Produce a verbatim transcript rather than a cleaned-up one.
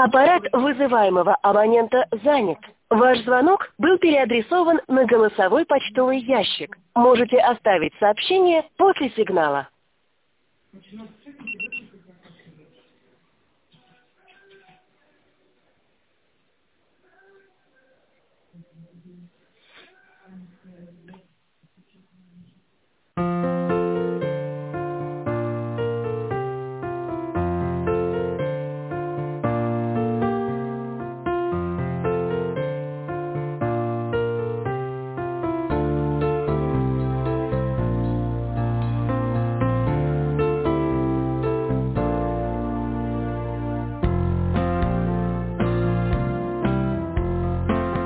Аппарат вызываемого абонента занят. Ваш звонок был переадресован на голосовой почтовый ящик. Можете оставить сообщение после сигнала.